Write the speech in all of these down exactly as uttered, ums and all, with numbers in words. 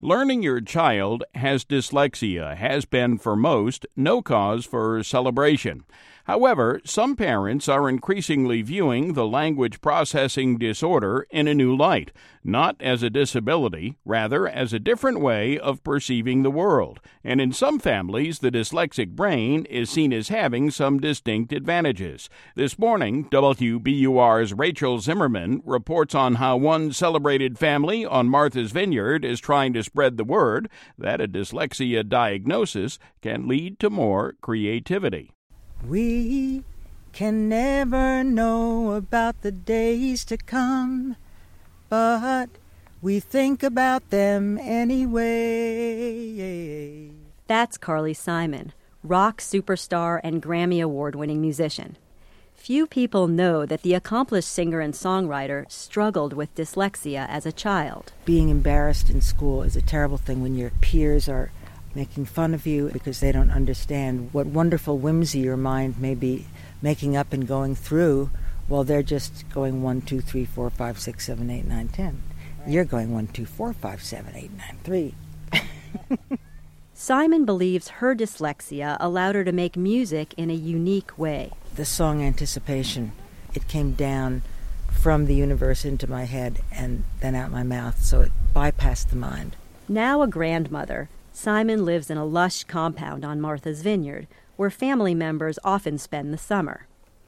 Learning your child has dyslexia has been for most no cause for celebration. However, some parents are increasingly viewing the language processing disorder in a new light, not as a disability, rather as a different way of perceiving the world. And in some families, the dyslexic brain is seen as having some distinct advantages. This morning, W B U R's Rachel Zimmerman reports on how one celebrated family on Martha's Vineyard is trying to spread the word that a dyslexia diagnosis can lead to more creativity. We can never know about the days to come, but we think about them anyway. That's Carly Simon, rock superstar and Grammy Award-winning musician. Few people know that the accomplished singer and songwriter struggled with dyslexia as a child. Being embarrassed in school is a terrible thing when your peers are making fun of you because they don't understand what wonderful whimsy your mind may be making up and going through while they're just going one, two, three, four, five, six, seven, eight, nine, ten. You're going one, two, four, five, seven, eight, nine, three. Simon believes her dyslexia allowed her to make music in a unique way. The song Anticipation, it came down from the universe into my head and then out my mouth, so it bypassed the mind. Now a grandmother, Simon lives in a lush compound on Martha's Vineyard, where family members often spend the summer.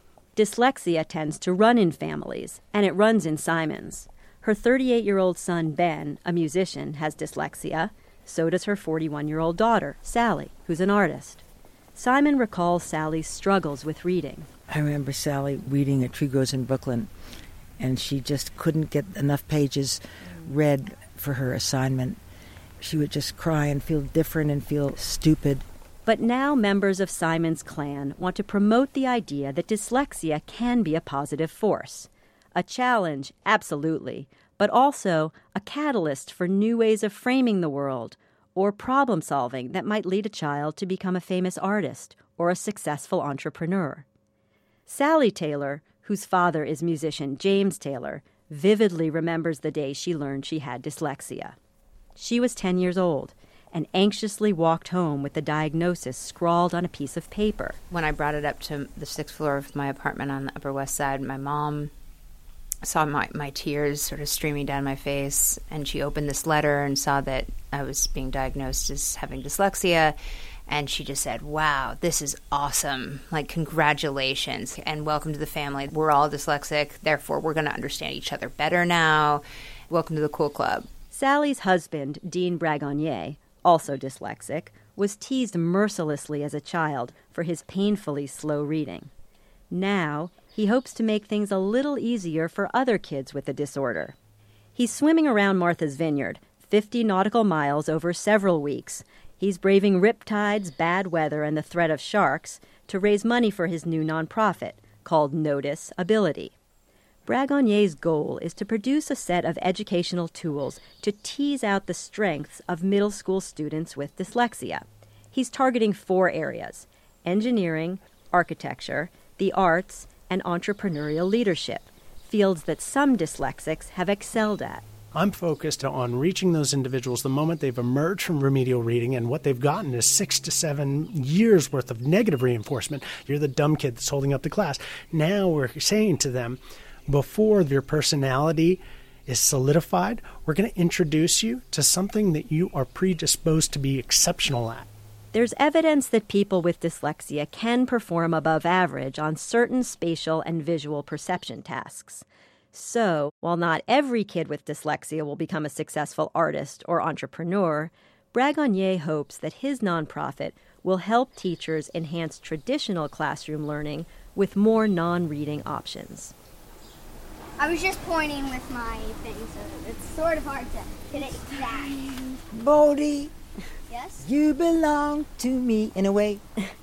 Dyslexia tends to run in families, and it runs in Simon's. Her thirty-eight-year-old son, Ben, a musician, has dyslexia. So does her forty-one-year-old daughter, Sally, who's an artist. Simon recalls Sally's struggles with reading. I remember Sally reading A Tree Grows in Brooklyn, and she just couldn't get enough pages read for her assignment. She would just cry and feel different and feel stupid. But now members of Simon's clan want to promote the idea that dyslexia can be a positive force. A challenge, absolutely, but also a catalyst for new ways of framing the world or problem solving that might lead a child to become a famous artist or a successful entrepreneur. Sally Taylor, whose father is musician James Taylor, vividly remembers the day she learned she had dyslexia. She was ten years old and anxiously walked home with the diagnosis scrawled on a piece of paper. When I brought it up to the sixth floor of my apartment on the Upper West Side, my mom saw my, my tears sort of streaming down my face, and she opened this letter and saw that I was being diagnosed as having dyslexia, and she just said, "Wow, this is awesome. Like, congratulations, and welcome to the family. We're all dyslexic, therefore we're going to understand each other better now. Welcome to the cool club." Sally's husband, Dean Bragonnier, also dyslexic, was teased mercilessly as a child for his painfully slow reading. Now, he hopes to make things a little easier for other kids with the disorder. He's swimming around Martha's Vineyard, fifty nautical miles over several weeks. He's braving riptides, bad weather, and the threat of sharks to raise money for his new nonprofit called Notice Ability. Bragonnier's goal is to produce a set of educational tools to tease out the strengths of middle school students with dyslexia. He's targeting four areas: engineering, architecture, the arts, and entrepreneurial leadership, fields that some dyslexics have excelled at. I'm focused on reaching those individuals the moment they've emerged from remedial reading, and what they've gotten is six to seven years worth of negative reinforcement. You're the dumb kid that's holding up the class. Now we're saying to them, before your personality is solidified, we're going to introduce you to something that you are predisposed to be exceptional at. There's evidence that people with dyslexia can perform above average on certain spatial and visual perception tasks. So, while not every kid with dyslexia will become a successful artist or entrepreneur, Bragonnier hopes that his nonprofit will help teachers enhance traditional classroom learning with more non-reading options. I was just pointing with my thing, so it's sort of hard to hit it exact. Bodie, Yes? you belong to me in a way.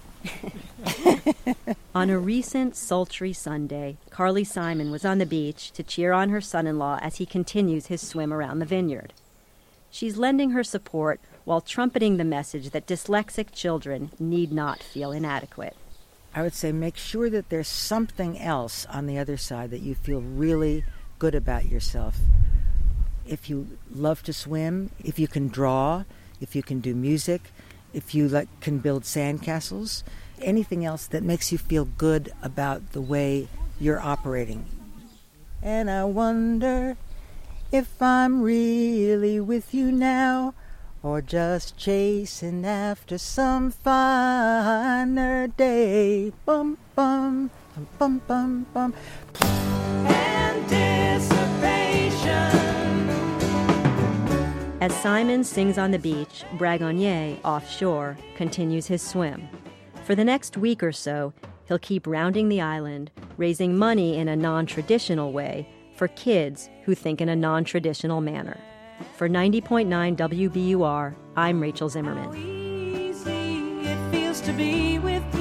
On a recent sultry Sunday, Carly Simon was on the beach to cheer on her son-in-law as he continues his swim around the vineyard. She's lending her support while trumpeting the message that dyslexic children need not feel inadequate. I would say make sure that there's something else on the other side that you feel really good about yourself. If you love to swim, if you can draw, if you can do music, if you like can build sandcastles, anything else that makes you feel good about the way you're operating. And I wonder if I'm really with you now, or just chasing after some finer day. Bum, bum, bum, bum, bum, bum. As Simon sings on the beach, Bragonnier, offshore, continues his swim. For the next week or so, he'll keep rounding the island, raising money in a non-traditional way for kids who think in a non-traditional manner. For ninety point nine W B U R, I'm Rachel Zimmerman. How easy it feels to be with